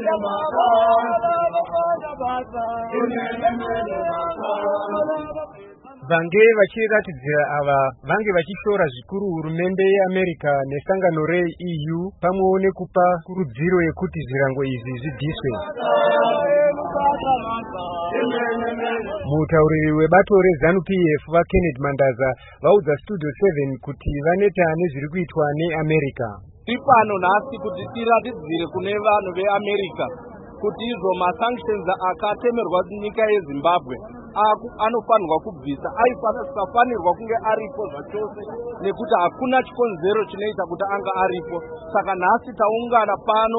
Vange vachiratidzira ava vange vachishora zvikuru hurumende yeAmerica nesangano reEU pamwewo nekupa kurudziro yekuti zvirango izvi zvidhiswe. Mutauriri webato reZANU-PF vaKenneth Mandaza vaudza Studio 7 kuti vaneta nezviri kuitwa neAmerica. Tipano nhasi kuti tiratidzire kune vanhu veAmerica kuti izvo masanctions akatemerwa nyika yeZimbabwe anofanirwa kubvisa, aisafanirwa kunge aripo zvachose nekuti hakuna chikonzero chinoita kuti anga aripo. Saka nhasi taungana pano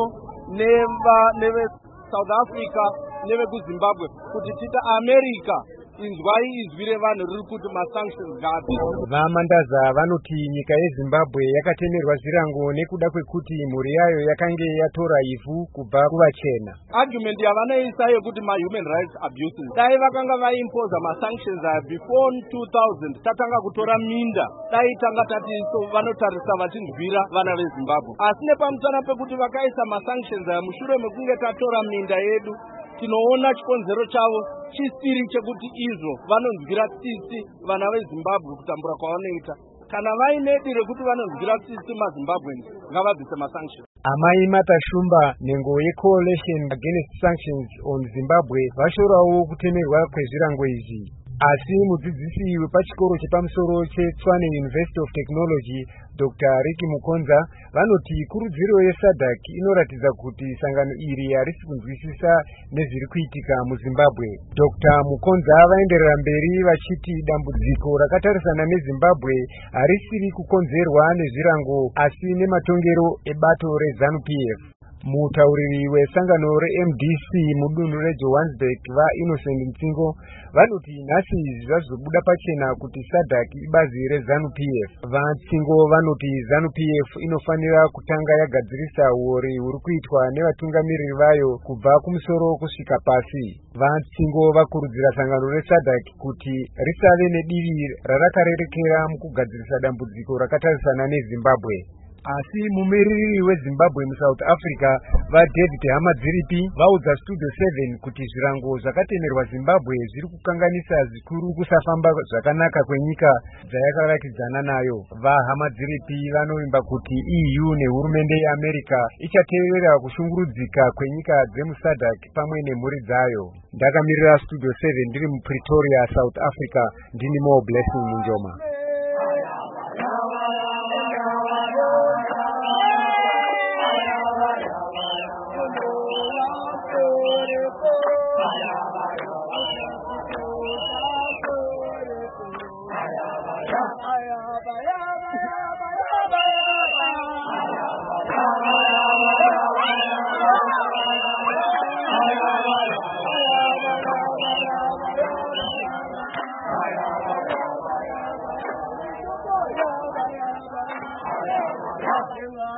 neve South Africa nevekuZimbabwe kuti tita America inzwai izwi revanhu riri kuti masanctions ngapi. VaMandaza vanoti nyika yeZimbabwe yakatemerwa zvirango nekuda kwekuti mhuri yayo yakange yatora ivhu kubva kuvachena. Argument yavanoisa yekuti human rights abuses dai vakanga vaimpoza masanctions aya before 2000 tatanga kutora minda, dai tanga tati vanotarisa vachinzwira vana veZimbabwe. Asi nepamusana pekuti vakaisa masanctions aya mushure mekunge tatora minda yedu, tinoona chikonzero chavo chisiri chekuti izvo vanonzwira tsitsi vana veZimbabwe kutambura kwavanoita. Kana vaine diro rekuti vanonzwira tsitsi maZimbabweans ngavabvise masanctions. Amai Martha Shumba nengo yeCoalition Against Sanctions on Zimbabwe vashorawo kutemerwa kwezvirango izvi. Asi mudzidzisi wepachikoro chepamusoro cheTshwane University of Technology Dr. Ricky Mukonza vanoti kurudziro yeSADC inoratidza kuti sangano iri harisi kunzwisisa nezviri kuitika muZimbabwe. Dr. Mukonza vaenderera mberi vachiti dambudziko rakatarisana neZimbabwe harisiri kukonzerwa nezvirango asi nematongero ebato reZANU-PF. Mutauriri wesangano reMDC mudunhu reJohannesburg vaInnocent Mtsingo vanoti nhasi zvazobuda pachena kuti SADC ibazi reZANU-PF. VaMtsingo vanoti ZANU-PF inofanira kutanga yagadzirisa uori huri kuitwa nevatungamiriri vayo kubva kumusoro kusvika pasi. VaMtsingo vakurudzira sangano reSADC kuti risave nedivi rarakarerekera mukugadzirisa dambudziko rakatarisana neZimbabwe. Asi mumiriri weZimbabwe muSouth Africa vaDavid Hamadziripi vaudza Studio 7 kuti zvirango zvakatemerwa Zimbabwe zviri kukanganisa zvikuru kusafamba zvakanaka kwenyika dzayakavakidzana nayo. VaHamadziripi vanovimba kuti EU nehurumende yeAmerica ichateerera kushungurudzika kwenyika dzemuSADC pamwe nemhuri dzayo. Ndakamirira Studio 7 ndiri muPretoria, South Africa, ndini Mo Blessing Munjoma.